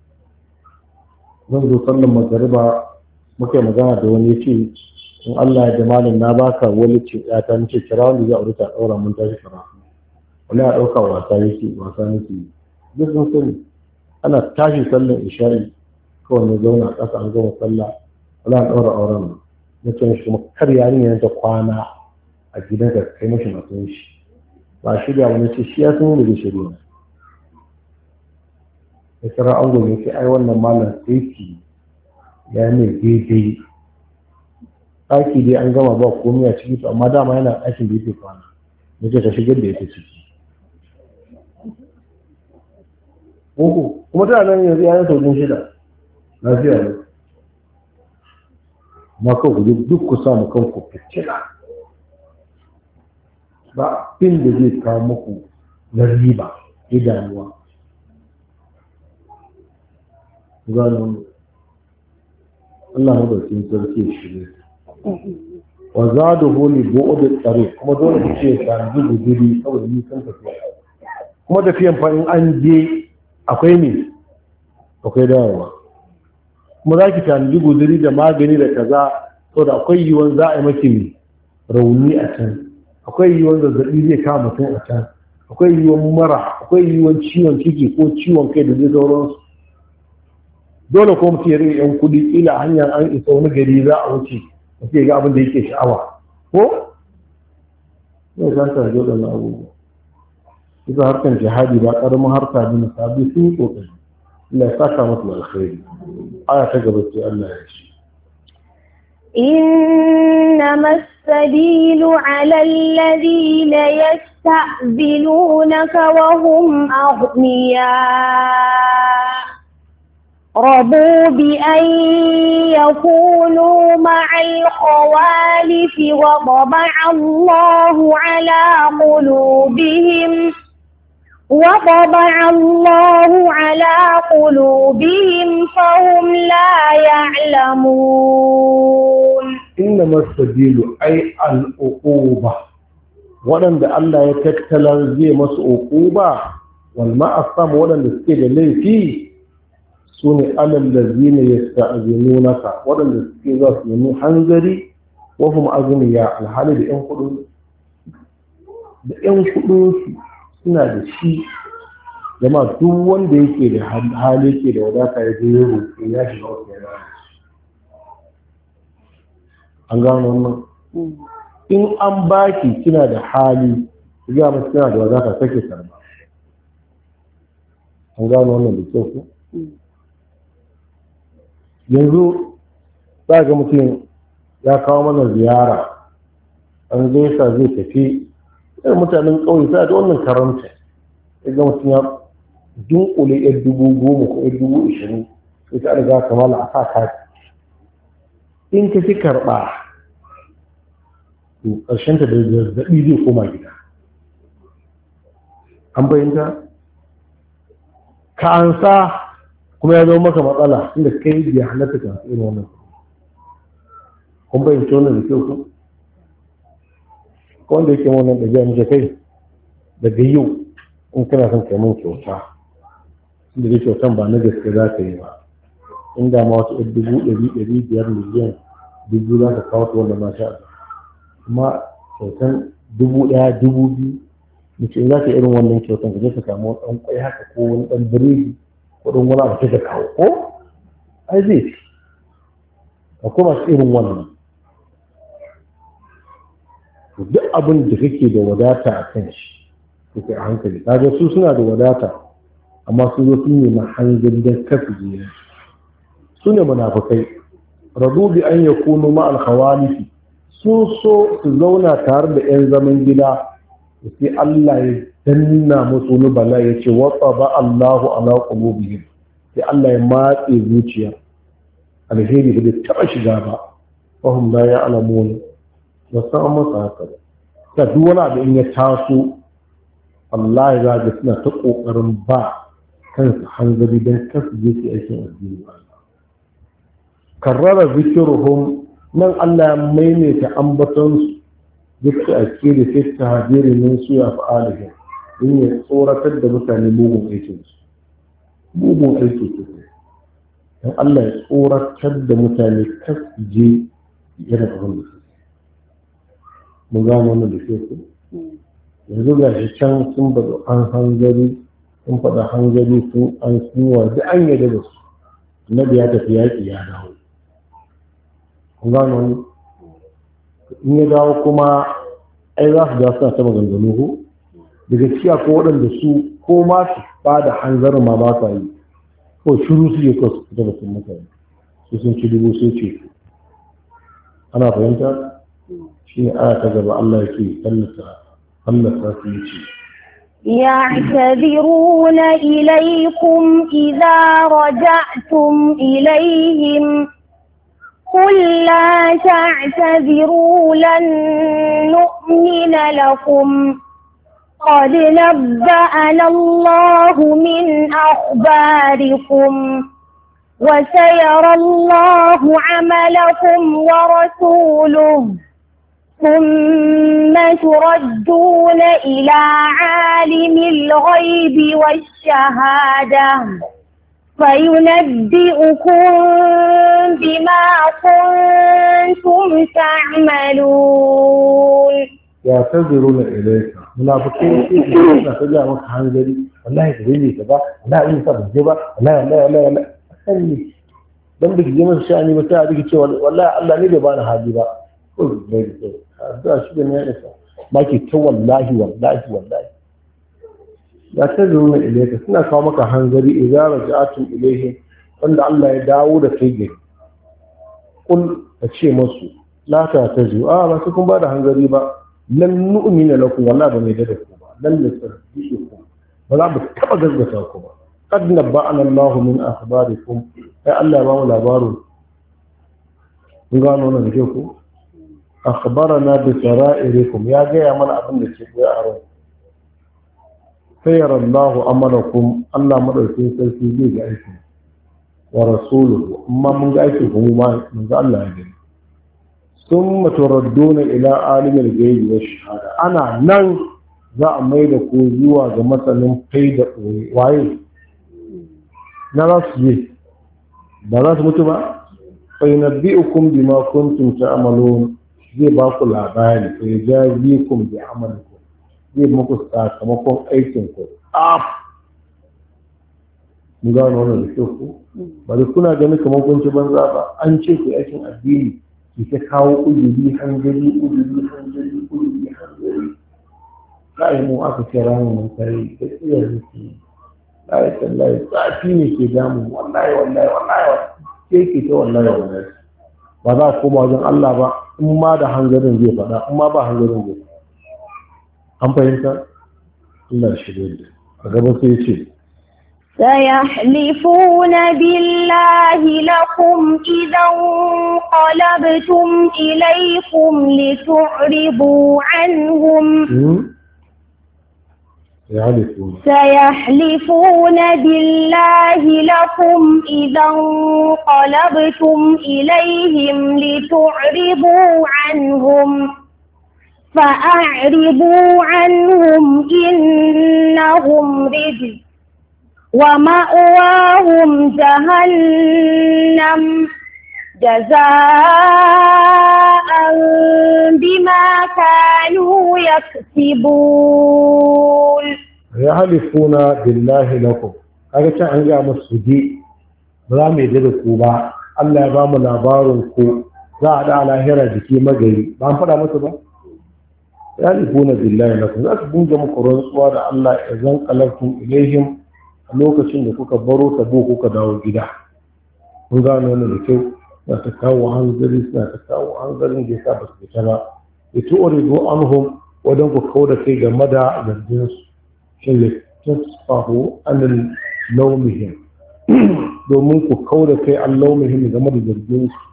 zan zo sallan magariba muka yi magana da wani ya ce in Allah ya da malam na baka wani ce ya ta nace kira wanda zai aure ta ɗaura mun tashi karatu wani ya ɗauka wasa yake wasa yake duk sun sani ana tashi sallan isha'i kawai na zauna a ƙasa an gama sallah wani ya ɗaura auren nan na ce mishi kuma kar yarinya ta kwana a gidan ka kai mashi matan shi ba shirya wani ce shi ya san yadda zai shirya ya kira an gobe ce ai wannan malam sai ya ne daidai ɗaki dai an gama ba komai a ciki to amma dama yana ɗakin da yake kwana na ce ta shigar da yake ciki uku kuma tana nan yanzu yayin saujin shida lafiya ne ma kan ku duk ku samu kanku fitina ba abin da zai kawo muku na riba idanuwa gano Allah madaukin sarki shi wa zaduhu li bu'd tariq kuma dole ku ce ka zubu guri saboda ni san tafiya kuma tafiyan fa in an je akwai ne akwai dawowa kuma za ki tanji guzuri da magani da kaza saboda akwai yiwuwar za a yi maki mai rauni a can akwai yiwuwar zazzaɓi zai kama mutum a can akwai yiwuwar mara akwai yiwuwar ciwon ciki ko ciwon kai da zai sauransu dole ko mutum ya rage yan kuɗi ila hanyar an isa wani gari za a wuce mutum ga abin da yake sha'awa ko zai san ta jo da abubuwa ita harkar jihadi ba ƙaramin harka ne na sabi sun yi ƙoƙari Allah ya saka musu alkhairi aya ta gaba ce Allah ya ce إنما السبيل على الذين يستأذنونك وهم أغنياء رضوا بأن يكونوا مع الخوالف وطبع الله على قلوبهم وطبع الله على قلوبهم فهم لا يعلمون إنما السبيل أي العقوبة ولن ده الله يتكتل زي مس عقوبة والمعصم ولن يسكت لي فيه سوني على الذين يستأذنونك ولن يسكت من حنزري وهم أغنياء الحال بأن قلوب بأن قلوب suna da shi zama duk wanda yake da hali ke da wadata ya zai yi roƙe ya shiga wasu yana an gano wannan in an baki kina da hali ya masu kina da wadata take karba an gano wannan da kyau ku yanzu za ga mutum ya kawo mana ziyara an gaisa zai tafi irin mutanen ƙauye sa da wannan karanta ya ga mutum ya dunkule yar dubu goma ko yar dubu ishirin sai ta riga kamala a sa kati in ka fi karɓa to ƙarshen ta da zazzaɓi zai koma gida an bayyanta ka ansa kuma ya zama maka matsala inda kai biya halatta ka irin wannan kun bayyanta wannan da kyau ku wanda yake wannan da jiya mace kai daga yau in kana son kai mun kyauta inda dai kyautan ba na gaske za ka yi ba inda ma wata dubu ɗari ɗari biyar miliyan dubu za ka kawo ta wanda ma sha Allah kuma kyautan dubu ɗaya dubu biyu mace in za ka yi irin wannan kyautan ka je ka samu wani ɗan ƙwai haka ko wani ɗan biredi ko ɗan wani abu ka kawo ko ai zai fi akwai masu irin wannan. Duk abin da kake da wadata a kan shi kake a hankali. Kaga su suna da wadata amma su zo sun nemi hanzari don kasu jiya. Su ne munafukai. Radu bi an yakunu ma al-khawalifi, sun so su zauna tare da 'yan zaman gida, sai Allah ya danna musu wani bala ya ce watsa ba Allahu ala qulubihim, sai Allah ya matse zuciya, alheri ba zai taɓa shiga ba, fahim la ya'lamun, ba san masa haka ba. Ta duk wani abu in ya taso Allah ya ga suna ta kokarin ba kansu hanzari don kasu je su aikin addini ba. Karrara zikiruhum, nan Allah ya maimaita ambatonsu duk da ake da fista hajjiri min su ya fa'alihin, in ya tsoratar da mutane mugun aikinsu. Mugun aiki ke don Allah ya tsoratar da mutane kas je yana da wanda su. Mun gano wannan da ke ku. Yanzu ga shi can sun bada an hanzari, sun faɗa hanzari sun an sunuwa duk an yadda da su. Annabi ya tafi yaƙi ya dawo. Gano in ya dawo kuma ai za su da suna ta maganganu ko daga ciya ko waɗanda su ko ma su ba da hanzarin ma ba sa yi ko shiru su yi kasu fita da sun mutane su sun ci dubu sai ce ana fahimta shi ne aya ta gaba Allah yake tallata tallata su yi ce يعتذرون إليكم إذا رجعتم إليهم قل لا تعتذروا لن نؤمن لكم قد نبأنا الله من أخباركم وسيرى الله عملكم ورسوله ثم تردون إلى عالم الغيب والشهادة فينبئكم بما كنتم تعملون. يعتذرون إليك منافقين سنة تجاه مك حنجري والله تجيني كذا لا إنسى بالجبا لا لا لا لا أسمي لم تجي من شأني متى أديك شيء والله الله نبي بانا هادي با قل نبي هذا شو بني أنسى ما كي تو والله والله والله يعتذرون إليك سنة كامك حنجري إذا رجعتم إليه وأن الله يداود فيك قل الشيء مسو لا تعتذروا آه ما تكون بعد حنجري با لن نؤمن لكم والله بميدتكم لن نسترجعكم ولا بتبقى جزتكم قد نبأنا الله من أخباركم يا الله ما ولا بارو قالوا لنا نجيكم أخبرنا بسرائركم يا جاي من أبن الشيء يا أرون سيرى الله أمركم الله مرسل سلسل جايكم ورسوله أما من جايكم ما من الله يجب ثم تردون إلى عالم الغيب والشهادة أنا نن za a mai da ku zuwa ga matsalin kai da ɓoye waye na za su je ba za su mutu ba fai na biyu kun bi ma kuntum ta'malun zai ba ku labari fai jazikum bi amalikum zai muku sakamakon aikin ku af mun gano wannan da ku ba da kuna ganin kamar kun ci banza ba an ce ku aikin addini ki ta kawo ujuri hanzari ujuri hanzari ujuri hanzari kai mu aka ce ranar mun kare da iya zuci lai tallahi tsafi ne ke damu wallahi wallahi wallahi ke ke ta wallahi wallahi ba za ku koma wajen Allah ba in ma da hanzarin zai faɗa in ma ba hanzarin zai faɗa an fahimta Allah shi da a gaba sai ce سيحلفون بالله لكم إذا انقلبتم إليكم لتعرضوا عنهم سيحلفون بالله لكم إذا انقلبتم إليهم لتعرضوا عنهم فأعرضوا عنهم إنهم رجس ومأواهم جهنم جزاء بما كانوا يكسبون يحلفون بالله لكم kaga can an ga musu ji ba za mu yi da ku ba Allah ya ba mu labarin ku za a da lahira jiki magari ba an faɗa masa ba ya lifuna billahi lakum za su dinga muku rantsuwa da Allah ya zan qalaftum ilaihim a lokacin da kuka baro tabo kuka dawo gida kun gano wannan da kyau na ta kawo hanzari suna ta kawo hanzarin da ya sa ba su fita ba ya tu'uri zo anhum wajen ku kawo da kai game da zargin su shi ne tasfahu anil laumihim domin ku kawo da kai an laumihim game da zargin su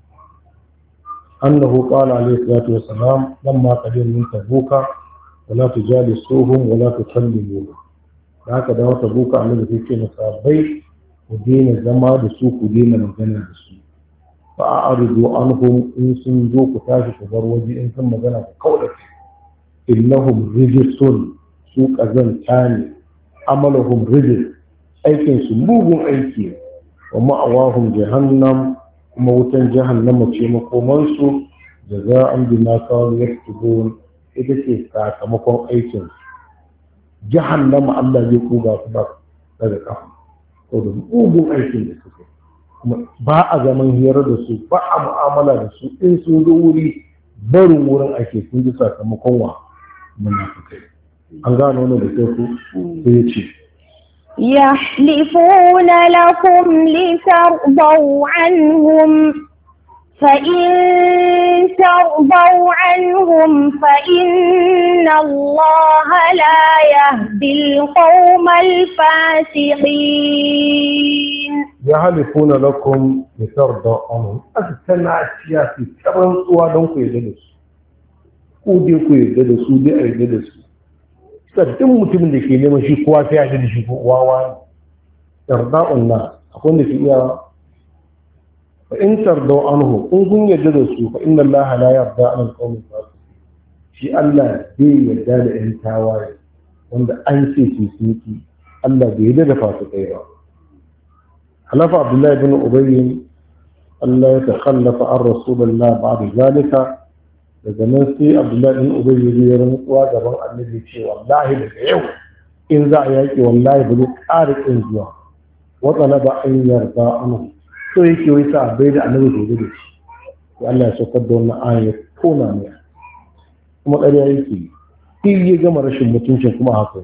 annahu qala alayhi salatu wassalam lamma qadim min tabuka wala tujalisuhum wala tukallimuhum haka da wata buka annabi yake masabai ku daina zama da su ku daina magana da su fa'aridu anhum in sun zo ku tashi ku bar waje in sun magana ku kauda kai innahum rijsun su kazanta ne amaluhum rijs aikin su mugun aiki wa ma'awahum jahannam kuma wutan jahannama ce makoman su jaza'an bima kanu yaktubun ita ce sakamakon aikin jahannama Allah zai kuga su ba daga kafa ko da mugun aikin da suke ba a zaman hira da su ba a mu'amala da su in sun zo wuri barin wurin ake sun ji sakamakon wa munafikai an gano wannan da sai ku sai ya ce يحلفون لكم لترضوا عنهم فإن ترضوا عنهم فإن الله لا يهدي القوم الفاسقين يحلفون لكم لترضوا عنهم أستمع السياسي كمان سوادهم يدلس ودي كو يدلس ودي يدلس saddin mutumin da ke neman shi kowa sai ya da shi wawa yarda'un na akwai da ke iya fa in tardau anhu in kun yarda da su fa inna Allah la yarda an al-qawmi fasiqin shi Allah bai yarda da ɗan tawaye wanda an ce su suki Allah bai yarda da fasikai ba halafa Abdullah ibn Ubay Allah ya takhallafa an Rasulullah ba'da zalika daga nan sai Abdullah ibn Ubay ya rantsuwa gaban Annabi ce wallahi daga yau in za a yaki wallahi ba zai ƙara kin zuwa wa talaba an yarda anhu so yake wai sa bai da Annabi gobe da shi sai Allah ya saukar da wannan aya tona ne kuma ƙarya yake shi ya gama rashin mutuncin kuma haka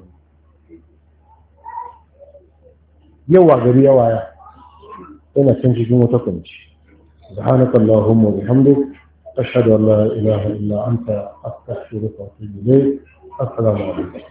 yawa gari yawa ya yana can cikin wata kwanci subhanakallahumma wa bihamdika أشهد أن لا إله إلا أنت أستغفرك وأتوب إليك السلام عليكم